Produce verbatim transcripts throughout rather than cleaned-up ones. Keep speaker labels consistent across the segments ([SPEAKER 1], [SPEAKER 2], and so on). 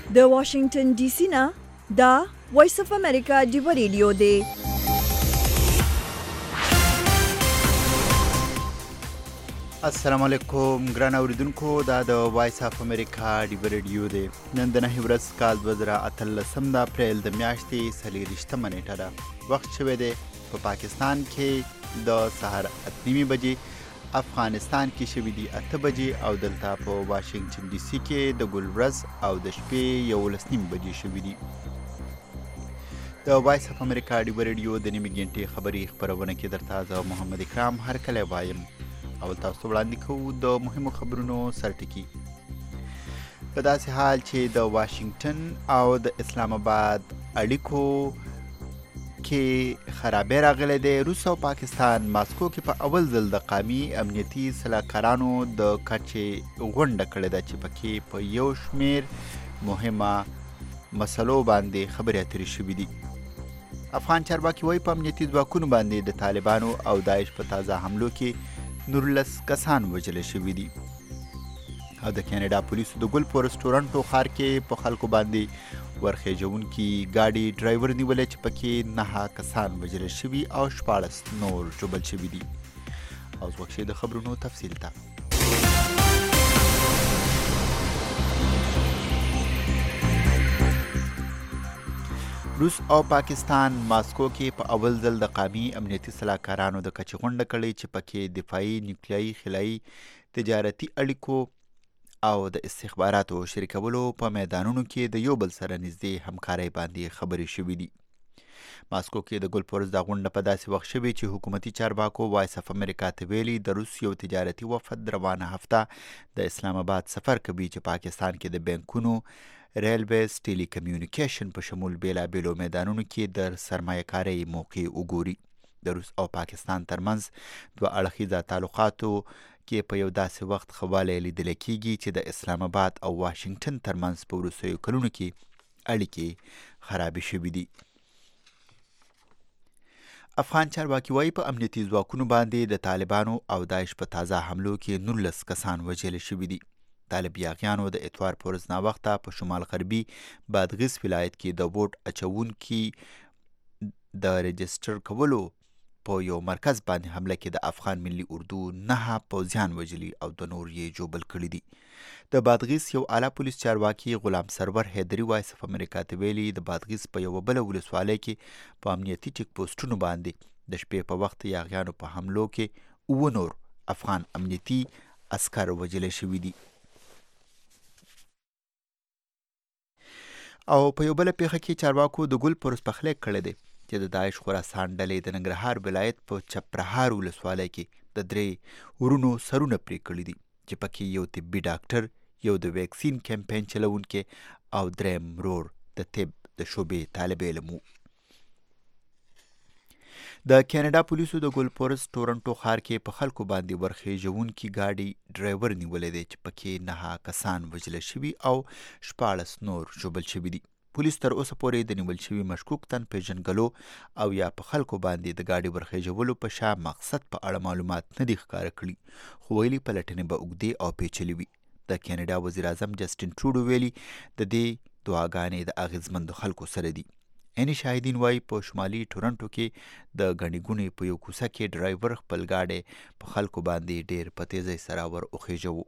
[SPEAKER 1] د واشنگټن ډي سي نه دا وایس اف امریکا ډیو ریډیو دی.
[SPEAKER 2] السلام علیکم ګران اوریدونکو، دا د وایس اف امریکا ډیو ریډیو دی. نن د نهه ورځ کال دوه زره اتلسم د اپریل د میاشتې څلېرویشتمه نیټه ده. وخت شوی دی په پاکستان کې د سهار اته نیمې بجې، افغانستان کې شوي دي اته بجې او دلته په واشنگټن ډي سي کې د ګل ورځ او د شپې یولس نیمې بجې شوي دي. د وایس اف امریکا ډیو ریډیو د نیمې ګنټې خبري خپرونه کې درته زه محمد اکرام هرکلی وایم. اول تاسو وړاندې کوو د مهمو خبرونو سرټکي. په داسې حال چې د واشنگټن او د اسلام آباد اړیکو کې خرابې راغلی دی، روس او پاکستان ماسکو کې په اول ځل د قومي امنیتي سلاکارانو د کچې غونډه کړې ده چې پکې په یو شمېر مهمه مسلو باندې خبرې اترې شوي دي. افغان چارواکي وایي په امنیتي ځواکونو باندې د طالبانو او داعش په تازه حملو کې نورلس کسان وژل شوي دي. او د کاناډا پولیسو د ګل فورس ټورنټو ښار کې په خلکو باندې ورخیژونکي ګاډي ډرایور نیولی چې پکې نهه کسان وژل شوي او شپاړس نور ژوبل شوي دي. اوس وخت شي د خبرونو تفصیل ته. روس او پاکستان ماسکو کې په اول ځل د قومي امنیتي سلاکارانو د کچې غونډه کړې چې پکې دفاعي، نیوکلیایي، خلایي، تجارتي اړیکو او د استخباراتو شریکولو په میدانونو کې د یو بل سره نږدې همکارۍ باندې خبرې شوي دي. ماسکو کې د ګل فورس دا غونډه په داسې وخت شوې چې حکومتي چارواکو وایس اف امریکا ته ویلي د روس یو تجارتي وفد روانه هفته د اسلام آباد سفر کوي چې پاکستان کې د بانکونو، ریلویز، ټیلی کمیونیکیشن په شمول بیلابیلو میدانونو کې د سرمایه کارۍ موقع وګوري. د روس او پاکستان ترمنځ دوه اړخیزه تعلقاتو کې په یو داسې وخت ښه والی لیدلی کېږي چې د اسلام آباد او واشنګټن ترمنځ په وروستیو کلونو کې اړیکې خرابې شوي دي. افغان چارواکي وایي په امنیتي ځواکونو باندې د طالبانو او داعش په تازه حملو کې نولس کسان وژل شوي دي. طالبیاغیانو د اتوار په ورځ ناوخته په شمال غربي بادغیس ولایت کې د بوټ اچوونکي د رجسټر کولو په یو مرکز باندې حمله کې د افغان ملي اردو نهه پوځیان وژلي او د نور یې ژوبل کړي دي. د بادغیس یو اعلی پولیس چارواکي غلام سرور حیدري وایس اف امریکا ته ویلي د بادغیس په یوه بله ولسوالۍ کې په امنیتي چیک پوسټونو باندې د شپې په وخت یاغیانو په حملو کې اووه نور افغان امنیتي عسکر وژل شوي دي. او په یو بله پیښه کې چارواکو د ګل فورس پخلی کړی دی چې د داعش خراسان ډلې د ننګرهار ولایت په چپرهار ولسوالۍ کې د درې ورونو سرونه پرې کړي دي چې پکې یو طبي ډاکټر، یو د ویکسین کمپین چلوونکی او دریم ورور د طب د شعبې طالب علم و. د کاناډا پولیسو د ګل فورس ټورنټو ښار کې په خلکو باندې ورخیژونکي ګاډي ډرایور نیولی دی چې پکې نهه کسان وژل شوي او شپاړس نور ژوبل شوي دي. پولیس تر اوسه پورې د نیول شوي مشکوک تن پیژنګلو او یا په خلکو باندې د ګاډي ورخیژولو په شا مقصد په اړه معلومات نه دي ښکاره کړي، خو ویلي پلټنې به اوږدې او پیچلې وي. د کاناډا وزیر اعظم جسټین ټروډو ویلي د دې دعاګانې د اغیزمندو خلکو سره دي. عیني شاهدین وایي په شمالي ټورنټو کې د ګڼې ګوڼې په یو کوڅه کې ډرایور خپل ګاډی په خلکو باندې ډیر په تیزۍ سره ور وخیژوه.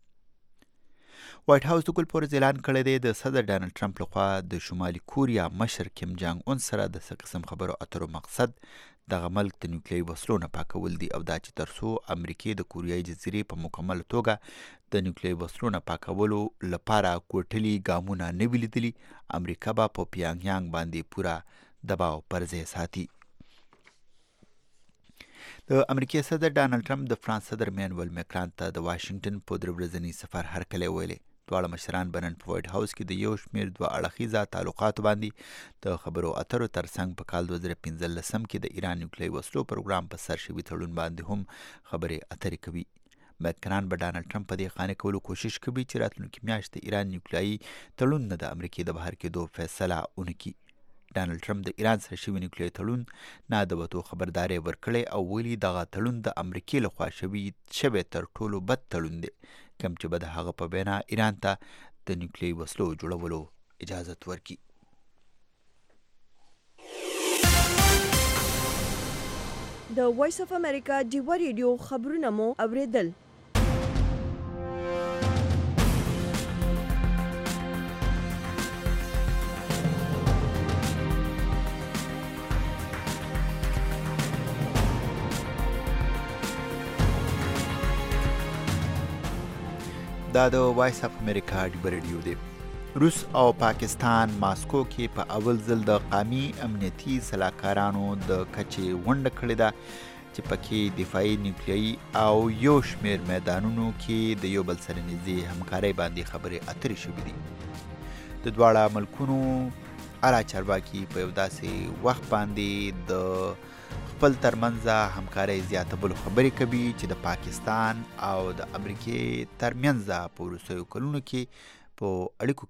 [SPEAKER 2] وایټ هاوس د ګل فورس اعلان کړی دی د صدر ډانلډ ټرمپ لخوا د شمالي کوریا مشر کیم جانګ اون سره د څه قسم خبرو اترو مقصد دغه ملک د نیوکلیایي وسلو نه پاکول دي او دا چې تر څو امریکې د کوریایي جزیرې په مکمله توګه د نیوکلیایي وسلو نه پاکولو لپاره کوټلي ګامونه نه وي لیدلي، امریکا به په پیانګ یانګ باندې پوره دباو پر ځای ساتي. د امریکې صدر ډانلډ ټرمپ د فرانس صدر مینویل میکران ته د واشنګټن په درې ورځني سفر هرکلی ویلی. دواړه مشران به نن په وایټ هاوس کې د یو شمېر دوه اړخیزه تعلقاتو باندې د خبرو اترو ترڅنګ په کال دوه زره پنځلسم کې د ایران نیوکلیایي وسلو پروګرام په سر شوي تړون باندې هم خبرې اترې کوي. میکران به ډانلډ ټرمپ په دې قانع کولو کوشش کوي چې راتلونکي میاشت د ایران نیوکلیایي تړون نه د امریکې د بهر کېدو فیصله ونه کړي. ډانلډ ټرمپ د ایران سره شوي نیوکلیایي تړون نه د وتو خبرداری ورکړی او ویلي دغه تړون د امریکې لخوا شوي شوی تر ټولو بد تړون دی، کوم چې به د هغه په وینا ایران ته د نیوکلیایي وسلو جوړولو اجازت ورکړي.
[SPEAKER 1] د وایس اف امریکا ډیوا ریډیو خبرونه مو اوریدل.
[SPEAKER 2] دا د وایس اف امریکا ډیوا ریډیو دی. روس او پاکستان ماسکو کې په اول ځل د قومي امنیتي سلاکارانو د کچې غونډه کړې ده چې پکې دفاعي، نیوکلیایي او یو شمېر میدانونو کې د یو بل سره نږدې همکارۍ باندې خبرې اترې شوې دي. د دواړه ملکونو اعلی چارواکي په یو داسې وخت باندې د خپل ترمنځ همکارۍ زیاتولو خبرې کوي چې د پاکستان او د امریکې ترمنځ په وروستیو کلونو کې په اړیکو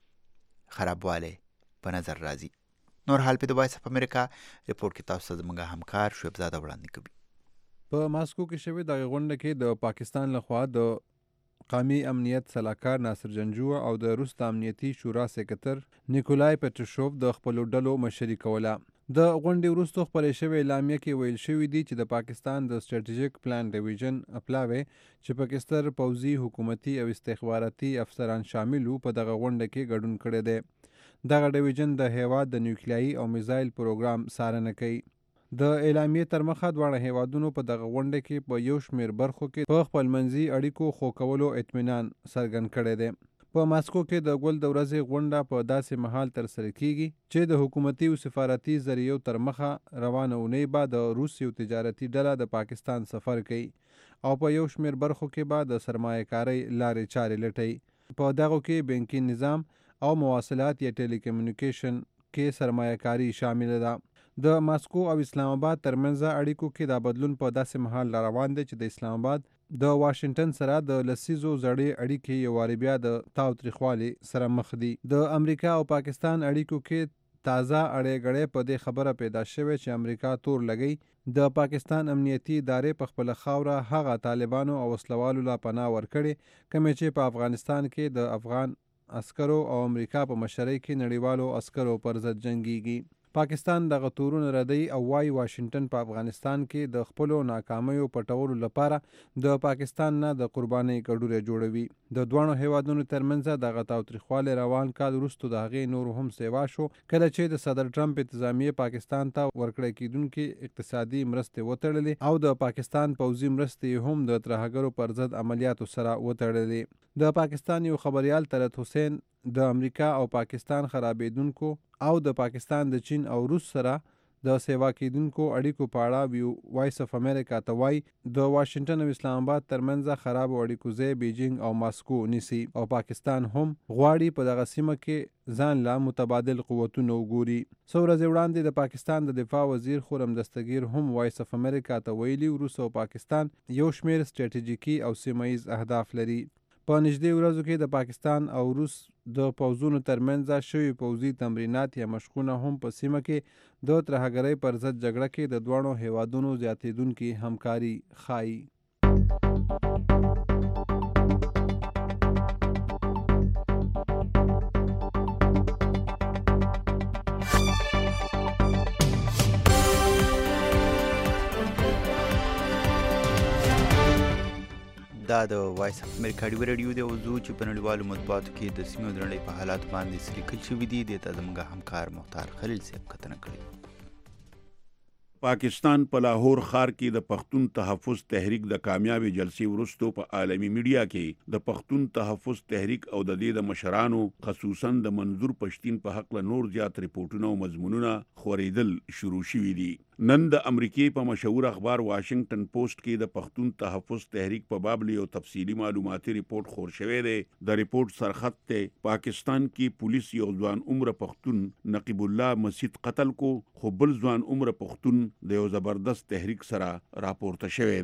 [SPEAKER 2] کې خرابوالی په نظر راځي. نور حال په د وایس اف امریکا ریپورت کې تاسو زموږ همکار شعیب زاده وړاندې کوي.
[SPEAKER 3] په ماسکو کې شوې دغه غونډه کې د پاکستان لخوا د قومي امنیت سلاکار ناصر جنجو او د روس د امنیتي شورا سکرتر نیکولای پټروشوف د خپلو ډلو مشري کوله. د غونډې وروسته خپرې شوې اعلامیه کې ویل شوي دي چې د پاکستان د سټریټیژیک پلان ډیویژن پلاوی چې پکې ستر پوځي، حکومتي او استخباراتي افسران شامل وو په دغه غونډه کې ګډون کړی دی. دغه ډیویژن د هیواد د نیوکلیایي او میزایل پروګرام څارنه کوي. د اعلامیې تر مخه دواړه هیوادونو په دغه غونډه کې په یو شمېر برخو کې په خپلمنځي اړیکو ښه کولو اطمینان څرګند کړی دی. په ماسکو کې د ګل د ورځې غونډه په داسې مهال ترسره کیږي چې د حکومتي او سفارتي ذریعو تر مخه روانه اونۍ به د روس یو تجارتي ډله د پاکستان سفر کوي او په یو شمېر برخو کې به د سرمایه کارۍ لارې چارې لټوي. په دغو کې بانکي نظام او مواصلات یا ټیلی کمیونیکیشن کې سرمایه کاري شامل ده. د ماسکو او اسلام آباد ترمنځ اړیکو کې دا بدلون په داسې مهال روان دی چې د اسلام آباد د واشنگټن سره د لسیزو زړې اړیکې یو وارې بیا د تاو تریخوالي سره مخ دي. د امریکا او پاکستان اړیکو کې تازه اړې غړې په دې خبره پیدا شوې چې امریکا تور لګی د پاکستان امنیتي ادارې په خپل خاوره هغه طالبانو او وسلوالو لا پناه ورکړي کومې چې په افغانستان کې د افغان عسکرو او امریکا په مشرۍ کې نړیوالو عسکرو پر ضد جنګیږي. پاکستان دغه تورونه ردی او وايي واشنگټن په افغانستان کې د خپلو ناکامیو پټولو لپاره د پاکستان نه د قربانۍ کډوره جوړوي. د دوانو هیوادونو ترمنځ دغه تاوتریخوالی روان کال وروسته د هغې نور هم سیوا شو کله چې د صدر ټرمپ انتظامیې پاکستان ته ورکړی کیدونکي اقتصادي مرستې وتړلې او د پاکستان پوځي مرستې هم د ترهګرو پر ضد عملیاتو سره وتړلې. د پاکستان یو خبريال طلعت حسین د امریکا او پاکستان خرابېدونکو او د پاکستان د چین او روس سره د سیوا کېدونکو اړیکو په اړه وایس اف امریکا ته وایي د واشنگټن او اسلام آباد ترمنځ خراب اړیکو ځای بیجینګ او ماسکو نیسي او پاکستان هم غواړي په دغه سیمه کې ځان لا متبادل قوتونه وګوري. څو ورځې وړاندې د پاکستان د دفاع وزیر خرم دستگیر هم وایس اف امریکا ته ویلي روس او پاکستان یو شمېر سټریټیژیکي او سیمه ییز اهداف لري. په نږدې ورځو کې د پاکستان او روس د پوځونو ترمنځ شوي پوځي تمرینات یا مشقونه هم په سیمه کې د ترهګرۍ پر ضد جګړه کې د دواړو هیوادونو زیاتېدونکي همکاري ښایي.
[SPEAKER 2] دا د وایس اف امریکا ډیوا ریډیو دی او زه چې په نړیوالو مطبوعاتو کې د سیمې د نړۍ په حالات باندې څه لیکل شوي دي دې ته زموږ همکار مختار خلیل صاحب کتنه کړې.
[SPEAKER 4] پاکستان په لاهور ښار کې د پښتون تحفظ تحریک د کامیابی جلسې وروسته په عالمی میډیا کې د پښتون تحفظ تحریک او د دې د مشرانو خصوصا د منظور پښتين په حق له نور زیات ریپورتونه او مضمونونه خورېدل شروع شوي دي. نن د امریکای په مشهور اخبار واشنگټن پوسټ کې د پښتون تحفظ تحریک په باب له تفصیلی معلوماتي ریپورت خور شوی دی. د ریپورت سرخط ته پاکستان کې پولیس یو ځوان عمر پښتون نقیب الله مسجد قتل کو خو بل ځوان عمر پښتون د یو زبردست تحریک سره راپورته شوی دی.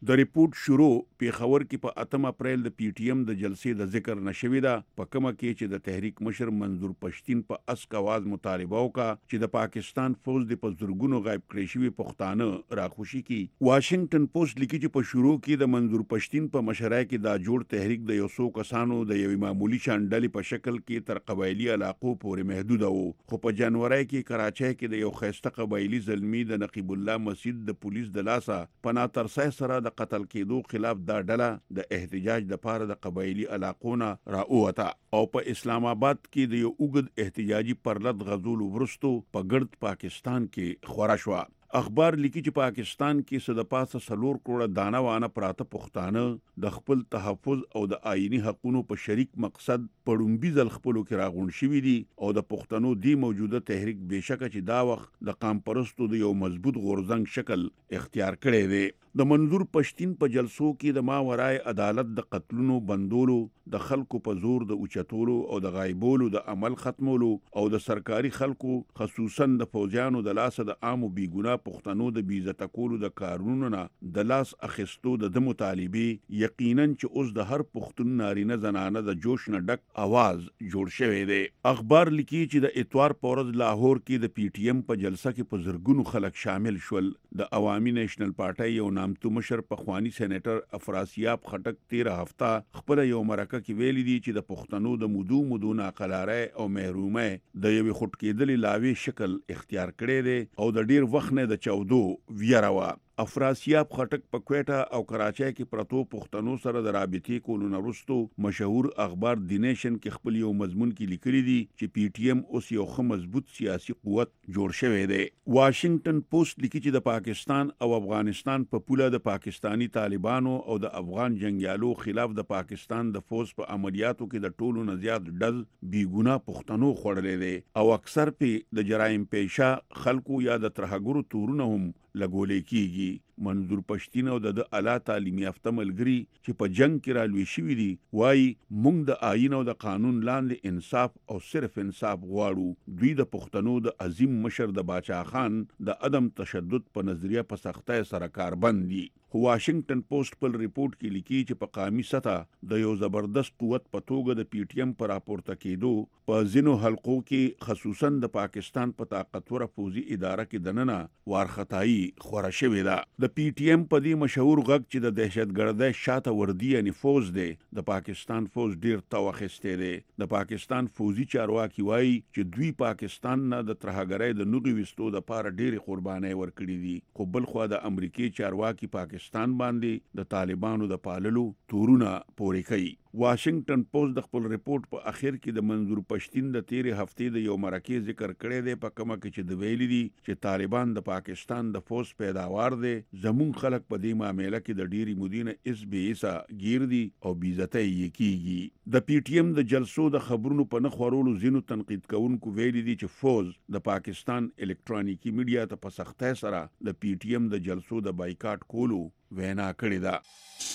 [SPEAKER 4] د ریپورت شروع پیښور کې په اتم اپریل د پی ټی ایم د جلسې د ذکر نشوي ده، په کومه کې چې د تحریک مشر منظور پښتین په اسک आवाज مطالبه وکړه چې د پاکستان فوج د په زرګونو غایب کړی شوي پښتانه راخوشي کی. واشنگټن پوسټ لیکي چې په شروع کې د منظور پښتین په مشرۍ کې دا جوړ تحریک د یو څو کسانو د یوې معمولی شانډلې په شکل کې تر قبایلی علاقو پورې محدود وو، خو په جنوري کې کراچۍ کې د یو خیسته قبایلی زلمی د نقیب الله مسجد د پولیس د لاسه په ناترسۍ سره د قتل کېدو خلاف دا ډله د احتجاج د پاره د قبایلی علاقونه راووته او په اسلام آباد کې د یو اوږد احتجاجي پرلط غزول ورستو په ګرد پاکستان کې خورا شوه. اخبار لیکي چې پاکستان کې څه د پاسه څلور کروڑه دانه وانه پراته پښتانه د خپل تحفظ او د آئینی حقونو په شریک مقصد په ډومبي ځل خپلو کې راغونډ شوي دي او د پښتنو دی موجوده تحریک بېشکه چې دا وخت د قام پرستو د یو مضبوط غورځنګ شکل اختیار کړی دی. د منظور پښتین په جلسو کې د ماورای عدالت د قتلونو بندولو، د خلکو په زور د اوچتولو او د غایبولو د عمل ختمولو او د سرکاري خلکو خصوصا د فوجانو د لاسه د عامو بیګناه پښتنو د بیزته کولو د کارونو نه د لاس اخیستو د مطالبه یقینا چې اوس د هر پښتون نارینه زنانه د جوش نه ډک आवाज جوړ شوی دی. اخبار لیکي چې د اتوار په ورځ لاهور کې د پی ټی ایم په جلسه کې په زرګونو خلک شامل شول. د عوامي نیشنل پارټي یو نامتو مشر پخوانی سېنیټر افراسیاب خټک تیره هفته خپل یو مرکه کې ویلي دي چې د پښتنو د مودو مودو ناقلاره او محرومه د یوې خټ کېدلې لاوي شکل اختیار کړی دی او د ډیر وخت نه د چودو ویراوه. افراسیاب خټک په کوټه او کراچۍ کې پرتو پښتنو سره د رابطې کولو نه وروسته مشهور اخبار دی نیشن کې خپل یو مضمون کې لیکلي دي چې پی ټی ایم اوس یو ښه مضبوط سیاسي قوت جوړ شوی دی. واشنگټن پوسټ لیکي چې د پاکستان او افغانستان په پوله د پاکستانی طالبانو او د افغان جنگیالو خلاف د پاکستان د فوج په عملیاتو کې د ټولو نه زیات ډز بیګونه پښتنو خوړلې دي او اکثر په د جرایم پیشه خلکو یا د ترهګرو تورونه هم لګولې کیږي. منظور پښتین او د اعلی تعلیمي یافته ملګری چې په جنگ کې رالوي شوي دي وایي موږ د آئین او د قانون لاندې انصاف او صرف انصاف غواړو. دوی د پښتنو د عظیم مشر د باچا خان د عدم تشدد په نظریه په سختۍ سره کاربند دي. خو واشنگټن پوسټ په ریپورت کې لیکي چې په قامي سطح د یو زبردست قوت په توګه د پی ټی ایم پر راپورته کېدو په ځینو حلقو کې خصوصا د پاکستان په طاقتوره پوځي اداره کې دننه وارخطایي خوره شوې ده. د پی ټی ایم په دې مشهور غږ چې د دهشتګردۍ شاته وردی یعنی فوج دی، د پاکستان فوج ډیر تو اخیستی دی. د پاکستان فوجي چارواکي وایي چې دوی پاکستان نه د ترهګرۍ د نوغې ویستو دپاره ډېرې قربانۍ ورکړي دي، خو بل خوا د امریکې چارواکي پاکستان باندې د طالبانو د پاللو تورونه پورې کوي. واشنگټن پوسټ د خپل ریپورت په اخر کې د منظور پښتین د تیرې هفتې د یو مرکې ذکر کړی دی په کومه کې چې د ویلي دي چې طالبان د پاکستان د فوج پیداوار دی. زمون خلک په دې معاملې کې د ډېری مودینه اس بي اس گیر دي او بیزته یې کیږي. د پی ټی ایم د جلسو د خبرونو په نه خورولو ځینو تنقید کوونکو ویلي دي چې فوج د پاکستان الکترونیکی میډیا ته په سختۍ سره د پی ټی ایم د جلسو د بایکاټ کولو وینا کړې ده.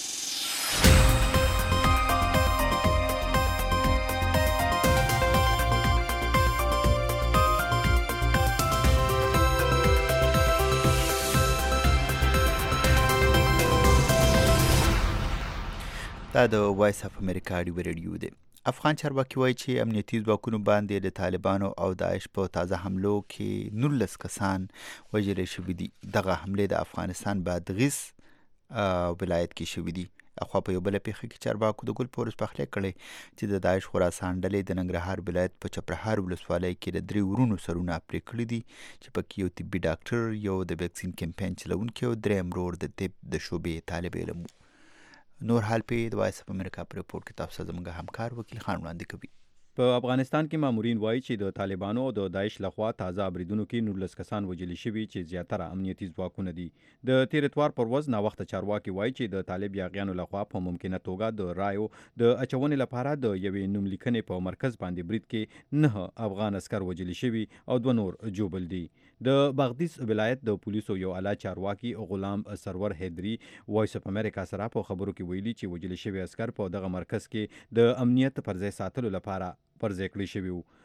[SPEAKER 2] دا د وایس اف امریکا ریډیو دی. افغان چارواکي وایي چې امنیتي ځواکونو باندې د طالبانو او داعش په تازه حملو کې نولس کسان وژل شوي دي. دغه حملې د افغانستان بادغیس ولایت کې شوي دي. اخوا په یو بله پیښه کې چارواکو د ګل پورس پخلی کړی چې د داعش خراسان ډلې د ننګرهار ولایت په چپرهار ولسوالۍ کې د درې ورونو سرونه پرې کړي دي چې پکې یو طبي ډاکټر، یو د ویکسین کمپین چلونکی او دریم ورور د طب د شعبې طالب علم. نور حال په د وایس اف امریکا په ریپورت کې تاسو زموږ همکار وکیل خان وړاندې کوي.
[SPEAKER 5] په افغانستان کې مامورین وایي چې د طالبانو او د داعش لخوا تازه بریدونو کې نولس کسان وژل شوي چې زیاتره امنیتي ځواکونه دي. د تیر اتوار پر ورځ ناوخته چارواکي وایي چې د طالب یاغیانو لخوا په ممکنه توګه د رایو د اچونې لپاره د یوې نوملیکنې په مرکز باندې برید کې نه افغان عسکر وژل شوي او دوه نور جوبل دي. د بغدیس ولایت د پولیسو یو اعلی چارواکي غلام سرور حیدری وایس اف امریکا سره په خبرو کې ویلي چې وژل شوي عسکر په دغه مرکز کې د امنیت پر ځای ساتلو لپاره پر ځای کړی شوي وو.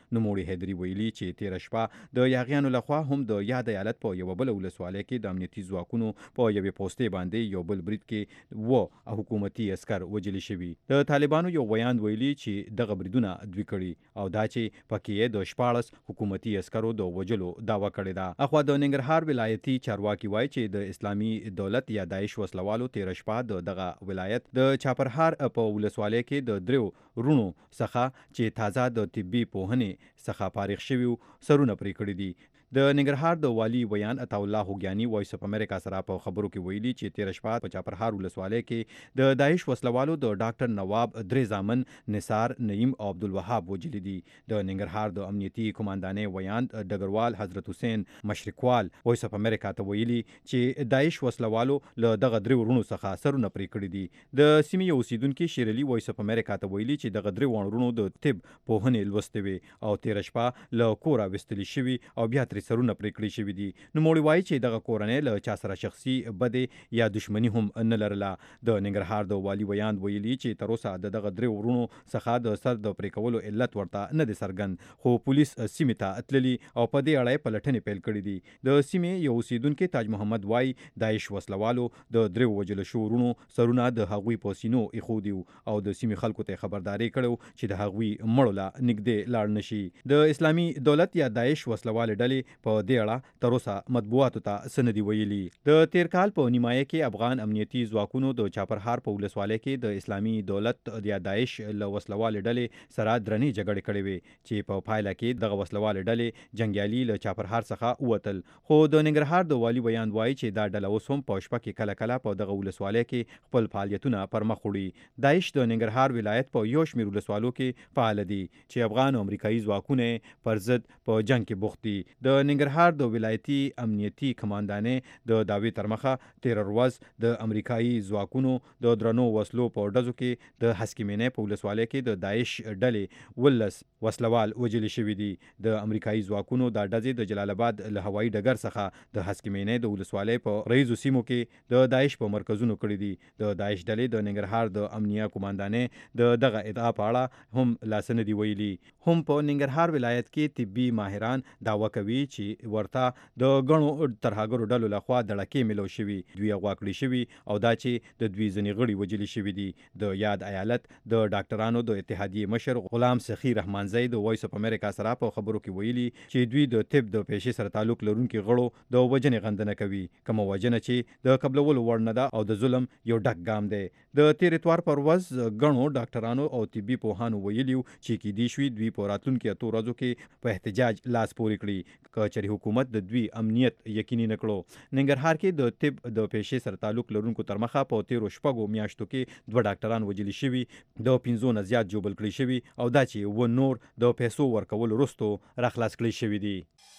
[SPEAKER 5] نوموړي حیدري ویلي چې تیره شپه د یاغیانو لخوا هم د یاد ایالت په یوه بله ولسوالۍ کې د امنیتي ځواکونو په یوې پوستې باندې یو بل برید کې و حکومتي عسکر وژلي شوي. د طالبانو یو ویاند ویلي چې دغه بریدونه دوی کړي او دا چې پکې د شپاړس حکومتي عسکرو د وژلو دعوه کړې ده. اخوا د ننګرهار ولایتي چارواکي وایي چې د اسلامي دولت یا داعش وسلوالو تیره شپه د دغه ولایت د چاپرهار په ولسوالۍ کې د دریو رونو څخه چې تازه د طبي پوهنې څخه فارغ شوي سرونه پرې کړي دي. د ننګرهار د والي ویان عطا الله خوګیاني وایس اف امریکا سره په خبرو کې ویلي چې تیره شپه په چاپرهار ولسوالۍ کې د داعش وسلوالو د ډاکټر نواب درې زامن نثار نعیم او عبدالوهاب وژلي دي. د ننګرهار د امنیتي کمانډانې ویان ډګروال حضرت حسین مشرقوال وایس اف امریکا ته ویلي چې داعش وسلوالو له دغه درې ورونو څخه سرونه پرې کړي دي. د سیمې یو اوسیدونکي شیر علي وایس اف امریکا ته ویلي چې دغه درې ورونو د طب پوهنې لوستې وې او تیره شپه له کوره ویستلي شوي او بیا ترې سرونه پرې کړي شوي دي. نوموړي وایي چې دغه کورنۍ له چا سره شخصي بدې یا دښمني هم نه لرله. د ننګرهار د والي ویاند ویلي چې تر اوسه د دغه درې ورونو څخه د سر د پرې کولو علت ورته نه دی څرګند، خو پولیس سیمې ته تللي او په دې اړه یې پلټنې پیل کړي دي. د سیمې یو اوسیدونکي تاج محمد وایي داعش وسلوالو د درې وژلو شوو ورونو سرونه د هغوی په سینو ایښودي او د سیمې خلکو ته خبرداری کړو چې د هغوی مړو له نږدې لاړ نشي. د اسلامي دولت یا داعش وسلوالې ډلې په دې اړه تر اوسه مطبوعاتو ته څه نه دي ویلي. د تیر کال په نیمایه کې افغان امنیتي ځواکونو د چاپرهار په ولسوالۍ کې د اسلامي دولت یا داعش له وسلوالې ډلې سره درنې جګړې کړې وې چې په پایله کې دغه وسلوالې ډلې جنګیالي له چاپرهار څخه ووتل. خو د ننګرهار د والي ویاند وایي چې دا ډله اوس هم په شپه کې کله کله په دغه ولسوالۍ کې خپل فعالیتونه پر مخ وړي. داعش د ننګرهار ولایت په یو شمېر ولسوالو کې فعال دي چې افغان او امریکایي ځواکونه پر ضد په جنګ کې بوخت دي. د ننګرهار د ولایتي امنیتي کمانډانې د دعوې تر مخه تیره ورځ د امریکایي ځواکونو د درنو وسلو په ډزو کې د هسکمینې په ولسوالۍ کې د داعش ډلې ولس وسلوال وژلي شوي دي. د امریکایي ځواکونو دا ډزې د جلال آباد له هوایي ډګر څخه د هسکمینې د ولسوالۍ په رییزو سیمو کې د داعش په مرکزونو کړي دي. د داعش ډلې د ننګرهار د امنیه کمانډانې د دغه ادعا په اړه هم لاس نه دي ویلي. هم په ننګرهار ولایت کې طبي ماهران دعوه کوي چې ورته د غنو ترهګرو ډلو لخوا دړکې ملو شوي، دوی غوا کړي شوي او دا چې د دوی ځینې غړي وژلي شوي دي. د یاد ایالت د ډاکټرانو د اتحادیې مشر غلام سخي رحمانزی د وایس اف امریکا سره په خبرو کې ویلي چې دوی د طب د پیشې سره تعلق لرونکي غړو د وژنې غندنه کوي، کومه وژنه چې د قبلولو وړ نه ده او د ظلم یو ډک ګام دی. د تیر اتوار پر ورځ غنو ډاکټرانو او طبي پوهانو ویلي چې کېدای شي دوی په راتلونکي اتو ورځو کې په احتجاج لاس پورې کړي که چېرې حکومت د دوی امنیت یقیني نه کړو. ننګرهار کې د طب د پیشې سره تعلق لرونکو تر مخه په تیرو شپږو میاشتو کې دوه ډاکټران وژلي شوي، د پنځو نه زیات ژوبل کړي شوي او دا چې و نور د پیسو ورکولو وروستو راخلاص کړي شوي دي.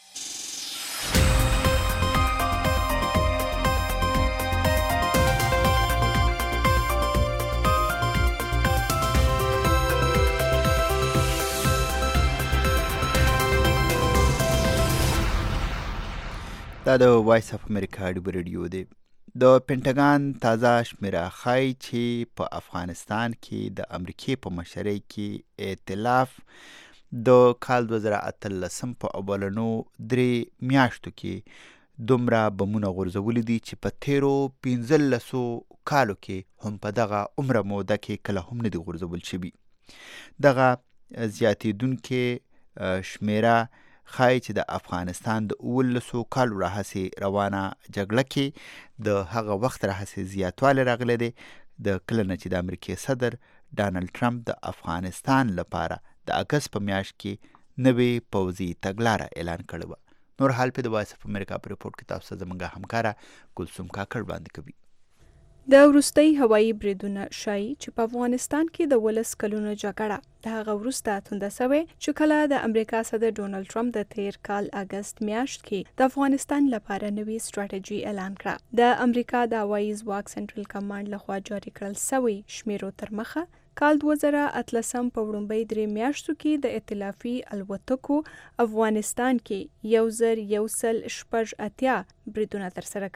[SPEAKER 2] دا د وایس اف امریکا ډیو ریډیو دی. د پینټاګان تازه شمیره ښایي چې په افغانستان کې د امریکې په مشرۍ کې ائتلاف د کال دوه زره اتلسم په اولنو درې میاشتو کې دومره بمونه غورځولي دي چې په تیرو پنځلسو کالو کې هم په دغه عمره موده کې کله هم نه دي غورځول شوي. دغه زیاتېدونکې شمیره ښایي چې د افغانستان د اوولسو کالو راهیسې روانه جګړه کې د هغه وخت راهیسې زیاتوالی راغلی دی د کله نه چې د امریکې صدر ډانلډ ټرمپ د افغانستان لپاره د اګست په میاشت کې نوې پوځي تګلاره اعلان کړې وه. نور حال په د وایس اف امریکا په ریپورټ کې تاسو ته زموږ همکاره کلثوم کاکړ وړاندې کوي.
[SPEAKER 6] د وروستۍ هوایي بریدونه ښایي چې په افغانستان کې د ولس کلونو جګړه د هغه وروسته تونده سوې چې کله د امریکا صدر ډونالډ ټرمپ د تیر کال اګست میاشت کې د افغانستان لپاره نوې ستراتیژي اعلان کړه. د امریکا د هوایي ځواک سنټرل کمانډ لخوا جاري کړل سوی شمیرو تر مخه کال دوه زره اتلسم په وړومبۍ درې میاشتو کې د ائتلافي الوتکو افغانستان کې یو زر یو سل شپږ اتیا بریدونه ترسره کړي.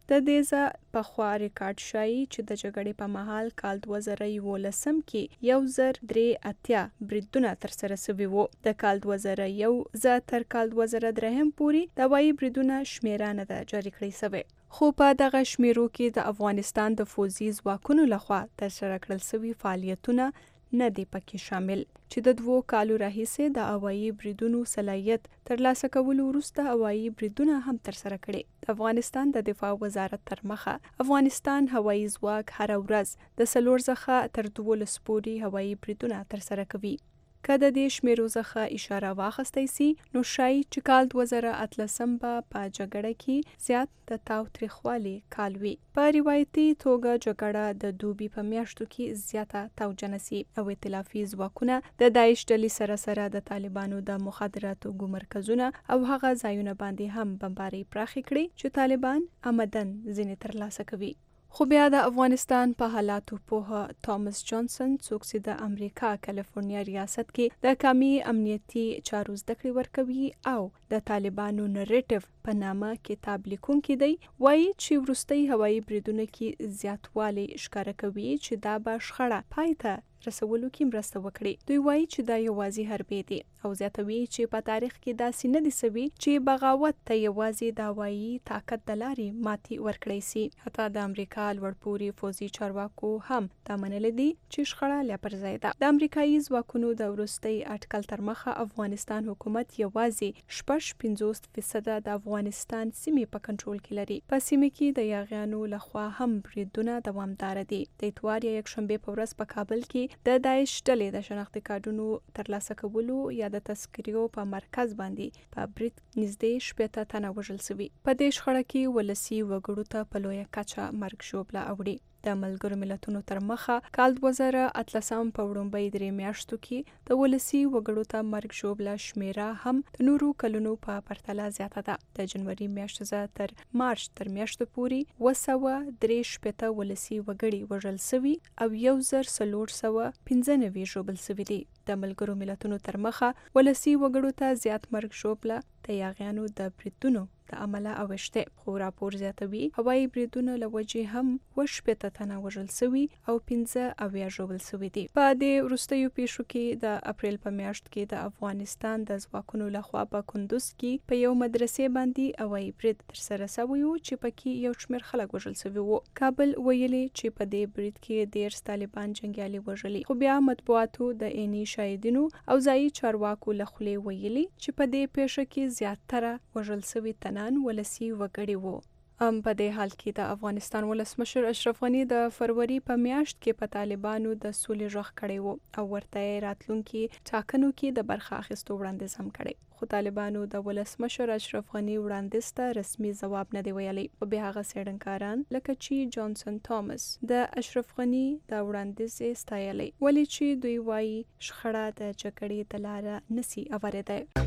[SPEAKER 6] د دې ځای پخوا ریکارډ شایي چې د جګړې په مهال کال دوه زره یولسم کې یو زر درې اتیا بریدونه ترسره شوي وو. د کال دوه زره یو ځه تر کال دوه زره درېیم پورې د هوایي بریدونه شمیره نه ده جاري کړې شوې. خو په دغه شمیرو کې د افغانستان د فوزي ځواکونو لخوا ترسره کړل شوي فعالیتونه نه دي پکې شامل چې د دوو کالو راهیسې د هوایي بریدونو صلاحیت ترلاسه کولو وروسته هوایي بریدونه هم ترسره کړي. د افغانستان د دفاع وزارت تر مخه افغانستان هوایي ځواک هره ورځ د څلور څخه تر دولس پورې هوایي بریدونه ترسره کوي. که د دې شمیرو څخه اشاره واخیستی سي نو ښایي چې کال دوه زره اتلسم به په جګړه کې زیات د تاوتریخوالي کال وي. په روایتي توګه جګړه د دوبي په میاشتو کې زیاته توجنه سي او ائتلافي ځواکونه د داعش ډلې سره سره د طالبانو د مخدراتو ګومرکزونه او هغه ځایونه باندې هم بمبارۍ پراخې کړي چې طالبان عمدن ځینې ترلاسه کوي. خو بیا د افغانستان په حالاتو پوهه توماس جانسن څوک چې د امریکا کالیفورنیا ریاست کې د قومي امنیتي چارو زده کړې ورکوي او د طالبانو نریټیو په نامه کتاب لیکونکی دی، وایي چې وروستي هوایي بریدونو کې زیاتوالی ښکاره کوي چې دا به شخړه پای ته رسولو کې مرسته وکړي. دوی وایي چې دا یوازې حربې دي او زیاتوي چې په تاریخ کې داسې نه دي سوي چې بغاوت ته یوازې د هوایي طاقت د لارې ماتې ورکړی سي. حتی د امریکا لوړپوړي پوځي چارواکو هم دا منلي دي چې شخړه لا پر ځای ده. د امریکایي ځواکونو د وروستي اټکل تر مخه افغانستان حکومت یوازې شپږ پنځوس فیصده د افغانستان سیمې په کنټرول کې لري. په سیمې کې د یاغیانو لخوا هم بریدونه دوامداره دي. د اتوار یا یکشنبې په ورځ په کابل کې د داعش ډلې د شناختي کارډونو ترلاسه کولو یا د تذکریو په مرکز باندې په برید نږدې شپېته تنه وژل شوي. په دې شخړه کې ولسي وګړو ته په لویه کچه مرګ ژوبله اوړي. د ملګرو ملتونو تر مخه کال دوه زره اتلسم په وړومبۍ درې میاشتو کې د ولسي وګړو ته مرګ ژوبله شمیره هم د نورو کلونو په پرتله زیاته ده. د جنوري میاشتې تر مارچ تر میاشتو پورې اوه سوه درې شپېته ولسي وګړي وژل شوي او یو زر څلور سوه پنځه نوي ژوبل شوي دي. د ملګرو ملتونو تر مخه ولسي وګړو ته زیات مرګ ژوبله د یاغیانو د بریدونو د عمله اوښته. خو راپور زیاتوي هوایي بریدونه له وجې هم اوه شپېته تنه وژل شوي او پنځه اویا ژوبل شوي دي. په دې وروستیو پیښو کې د اپریل په میاشت کې د افغانستان د ځواکونو لخوا په کندوز کې په یو مدرسې باندې هوایي برید ترسره شوی و چې پکې یو شمېر خلک وژل شوي وو. کابل ویلي چې په دې برید کې دیرش طالبان جنګیالي وژلي. خو بیا مطبوعاتو د عیني شاهدینو او ځایي چارواکو له خولې ویلي چې په دې پیښه کې زیاتره وژل شوي تنان ولسي وګړي وو. ام په دې حال کې د افغانستان ولسمشر اشرف غني د فروری په میاشت کې په طالبانو د سولې غږ کړی وو او ورته راتلونکي ټاکنو کې د برخه اخیستو وړاندیز هم کړی. خو طالبانو د ولسمشر اشرف غني وړاندیز ته رسمي ځواب نه دی ویلی. او بیا هغه څېړنکاران لکه چې جانسن توماس د اشرف غني د وړاندیز یې ستایلی، ولې چې دوی وایي شخړه د جګړې د لاره نسی اوریدی.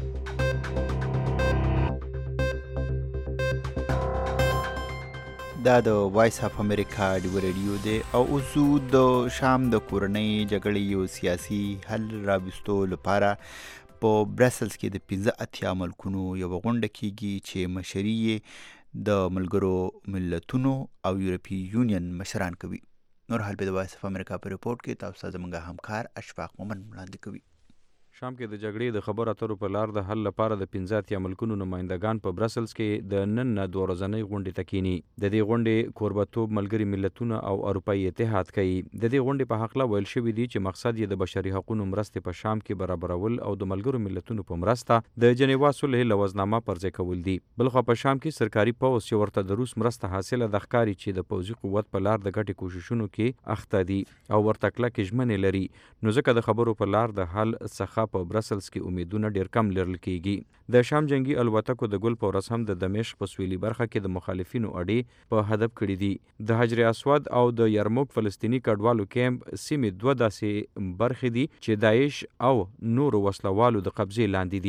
[SPEAKER 2] دا د وایس اف امریکا ډیو ریډیو دی او اوسو د شام د کورنۍ جګړې یو سیاسي حل راوستو لپاره په برسلز کې د پنځه اتیا ملکونو یو غونډه کیږي چې مشري یې د ملګرو ملتونو او یورپی یونین مشران کوي. نور حال به د وایس اف امریکا په ریپورت کې تاسو ته زموږ همکار اشفاق مومن وړاندې کوي.
[SPEAKER 7] شام کې د جګړې د خبرو اترو په لار د حل لپاره د پنځه اتیا ملکونو نمایندګان په برسلز کې د نن نه دوه ورځنۍ غونډې ته کینی. د دې غونډې کوربتوب ملګري ملتونه او اروپایي اتحاد کوي. د دې غونډې په هکله ویل شوي دي چې مقصد یې د بشري حقوقو مرستې په شام کې برابرول او د ملګرو ملتونو په مرسته د جنیوا صلح لوزنامه پرځای کول دي. بلخوا په شام کې سرکاري پوځ چې ورته د روس مرسته حاصله د ښکاري چې د پوځي قوت په لار د ګټې کوششونو کې اخته دي او ورته کلکې ژمنې لري، نو ځکه د خبرو په لار د حل څخه په برسلز کې امیدونه ډیر کم لرل کیږي. د شام جنگي الوتکو د ګل په ورځ هم د دمشق په سویلي برخه کې د مخالفینو اډې په هدف کړي دي. د حجر اسود او د یرموک فلسطینی کډوالو کیمپ سیمې دوه داسې برخې دي چې داعش او نورو وسلوالو د قبضې لاندې دي.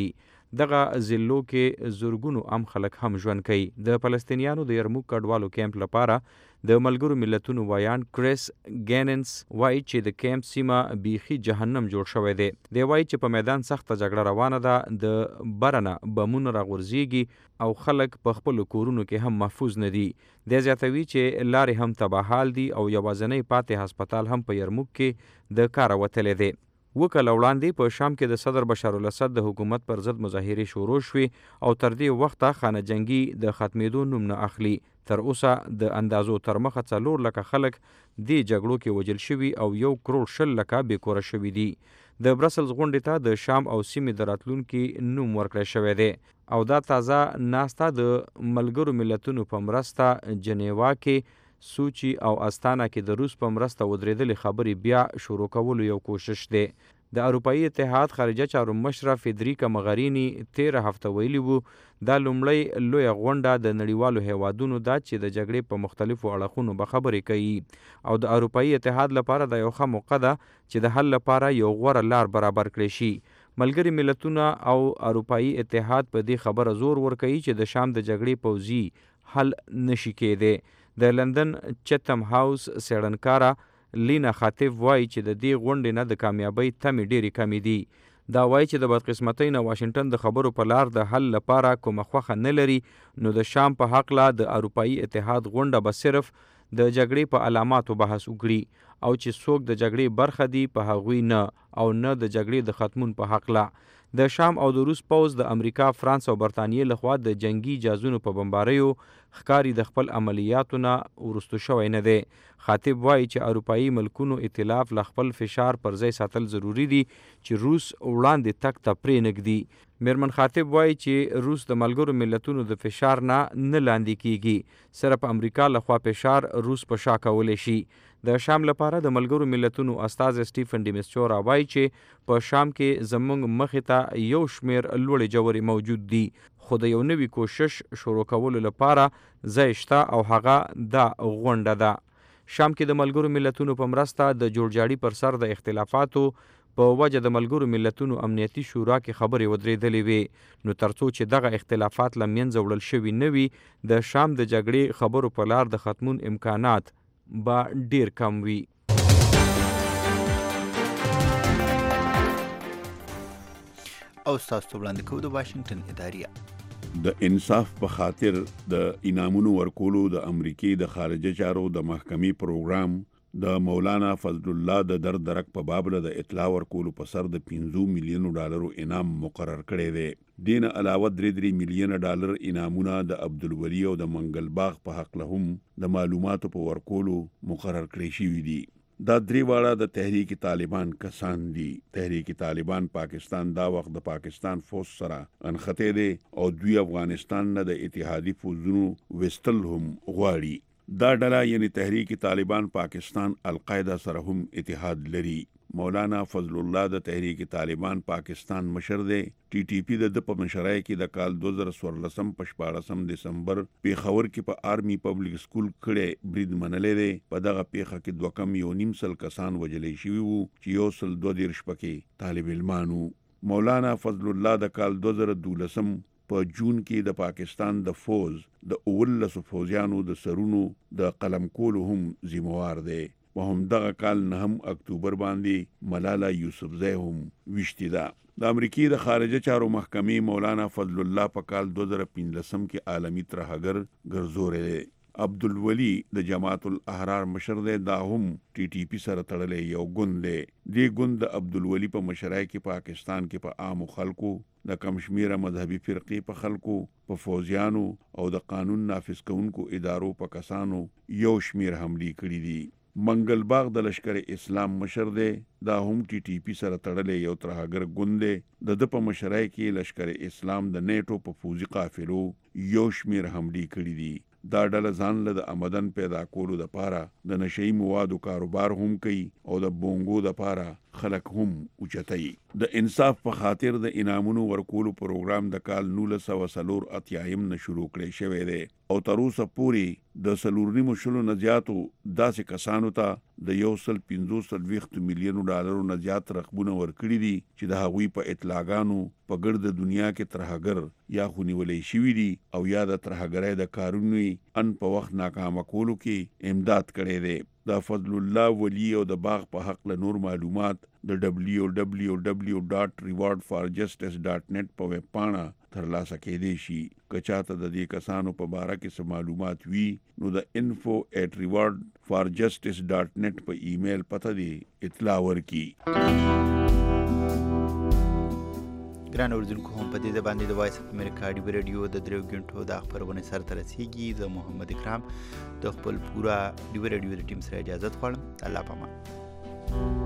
[SPEAKER 7] دغه ضلعو کې زرګونو عام خلک هم ژوند کوي. د فلسطینیانو د یرموک کډوالو کیمپ لپاره د ملګرو ملتونو وایان کریس ګیننس وایي چې د کیمپ سیمه بیخي جهنم جوړ شوی دی. دی وایي چې په میدان سخته جګړه روانه ده، د برنه بمونه راغورځېږي او خلک په خپلو کورونو کې هم محفوظ نه دي. دی زیاتوي چې لارې هم تباحال دي او یوازینی پاتې هسپتال هم په یرموک کې د کاره وتلی دی. اوه کاله وړاندې په شام کې د صدر بشار الاسد د حکومت پر ضد مظاهرې شروع شوې او تر دې وخته خانه جنګي د ختمېدو نوم نه اخلي. تر اوسه د اندازو تر مخه څلور لکه خلک دې جګړو کې وژل شوي او یو کروڑ شل لکه بېکوره شوي دي. د برسلز غونډې ته د شام او سیمې د راتلونکي نوم ورکړی شوی دی او دا تازه ناسته د ملګرو ملتونو په مرسته جنیوا کې سوچي او استانه کې د روس په مرسته ودرېدلې خبرې بیا شروع کولو یو کوشش دی. د اروپایي اتحاد خارجه چارو مشره فیدریکا مغرینی تیره هفته ویلي وو دا لومړی لویه غونډه د نړیوالو هیوادونو ده چې د جګړې په مختلفو اړخونو به خبرې کوي او د اروپایي اتحاد لپاره د یو ښه موقع ده چې د حل لپاره یو غوره لار برابر کړی شي. ملګري ملتونه او اروپایي اتحاد په دې خبره زور ورکوي چې د شام د جګړې پوځي حل نشي کېدی. د لندن چتم هاوس څېړنکاره لینا خاطب وایي چې د دې غونډې نه د کامیابۍ تمې ډېرې کمې دي. دا وایي چې د بدقسمتۍ نه واشنګټن د خبرو په لار د حل لپاره کومه خوښه نه لري، نو د شام په هکله د اروپایي اتحاد غونډه به صرف د جګړې په علاماتو بحث وکړي او چې څوک د جګړې برخه دي په هغوی نه او نه د جګړې د ختمون په هکله. د شام او د روس پوځ د امریکا، فرانس او برطانیې لخوا د جنگي جازونو په بمباریو ښکاري د خپل عملیاتو نه وروستو شوی نه دی. خاطب وایي چې اروپایي ملکونو ائتلاف له خپل فشار پر ځای ساتل ضروری دي چې روس وړاندې تګ ته پرې نږدي. میرمن خاطب وایي چې روس د ملګرو ملتونو د فشار نه نه لاندې کیږي، صرف امریکا لخوا فشار روس په شا کولی شي. د شام لپاره د ملګرو ملتونو استازی سټیفن ډیمسچورا وایي چې په شام کې زموږ مخې ته یو شمیر لوړې جوړې موجود دي، خو د یو نوي کوشش شروع کولو لپاره ځای شته او هغه دا غونډه ده. شام کې د ملګرو ملتونو په مرسته د جوړجاړي پر سر د اختلافاتو په وجه د ملګرو ملتونو امنیتي شورا کې خبرې ودرېدلې وې، نو ترڅو چې دغه اختلافات له منځه وړل شوي نه وي د شام د جګړې خبرو په لار د ختمون امکانات با ډیر کم وي.
[SPEAKER 2] او تاسو وړاندې کوو د واشنګټن اداریه.
[SPEAKER 4] د انصاف په خاطر د انعامونو ورکولو د امریکای د خارجه چارو د محکمې پروګرام د مولانا فضل الله د در درک په باب له د اطلاع ورکولو په سر د پنځه میلیونو ډالرو انعام مقرر کړی دی. دین علاوه درې درې میلیونه ډالر انعامونه د عبدالولي او د منګل باغ په حق له هم د معلوماتو په ورکولو مقرر کړی شوي دي. دا درې واړه د تحریک طالبان کسان دي. تحریک طالبان پاکستان دا وخت د پاکستان فوج سره انخته دي او دوی افغانستان نه د اتحادی فوجونو وستل هم غواړي. دا ډله یعنی تحریک طالبان پاکستان القاعده سره هم اتحاد لري. مولانا فضل الله د تحریک طالبان پاکستان مشر دی. ټي ټي پی د په مشرۍ کې د کال دوه زره څوارلسم په شپاړسم دسمبر پیښور کې په آرمي پبلک سکول کړه برید منلې دی. په دغه پیښه کې دوه کم یو نیم سل کسان وژلې شوي وو چې یو سل دوه دیرش پکې طالب علمانو. مولانا فضل الله د کال دوه زره دولسم په جون کې د پاکستان د فوج د اولسو فوجیانو د سرونو د قلم کولو هم ذمہوار دی. په همدغه کال نهم اکتوبر باندې ملاله یوسفزۍ هم وشتې ده. د امریکای د خارجه چارو محکمې مولانا فضل الله په کال دوه زره پنځلسم کې عالمي ترهګر ګرځولی دی. عبدالولي د جماعت الاحرار مشر دی. دا هم ټي ټي پی سره تړلی یو ګوند دی. دې ګوند د عبدالولي په مشرۍ کې پاکستان کې په عامو خلکو، د کم شمیره مذهبي فرقې په خلکو، په فوجیانو او د قانون نافذ کوونکو ادارو په کسانو یو شمیر حملې کړي دي. منګل باغ د لشکر اسلام مشر دی. دا هم ټي ټي پی سره تړلی یو ترهګر ګوند دی. د د په مشرۍ کې لشکر اسلام د نیټو په فوجي قافلو یو شمیر حملې کړي دي. دا ډله ځان له د آمدن پیدا کولو دپاره د نشهیي موادو کاروبار هم کوي او د بونګو دپاره خلک هم اوچتای. د انصاف په خاطر د انعامونو ورکولو پروګرام د کال نولس سوه څلور اتیایم نه شروع کړی شوی دی او تر اوسه پورې د څلور نیمو شلو نه زیاتو داسې کسانو ته د یو سل پنځوس څلوېښت میلیونو ډالرو نه زیات رقمونه ورکړي دي چې د هغوی په اطلاعګانو په ګرد دنیا کې ترهګر یا خو نیولې شوي دي او یا د ترهګرۍ د کارونو ان په وخت ناکامه کولو کې امداد کړی دی. د فضل الله ولی او د باغ په حق له نور معلومات د دبلیو دبلیو دبلیو ډاټ ریوارډ فار جسټس ډاټ نیټ په ویب پاڼه ترلاسه کېدی شي. که چاته د دې کسانو په باره کې څه معلومات وي نو د انفو ایٹ ریوارډ فار جسټس ډاټ نیټ په ایمیل پته دی اطلاع ورکړي.
[SPEAKER 2] ګران اوریدونکو هم په دې باندې د وایس اف امریکا ډیو ریډیو د دریو غنټو د خبرونه سره تر رسیدي. د محمد اکرام د خپل پورا ډیو ریډیو د ټیم سره اجازه غواړم. الله پامان.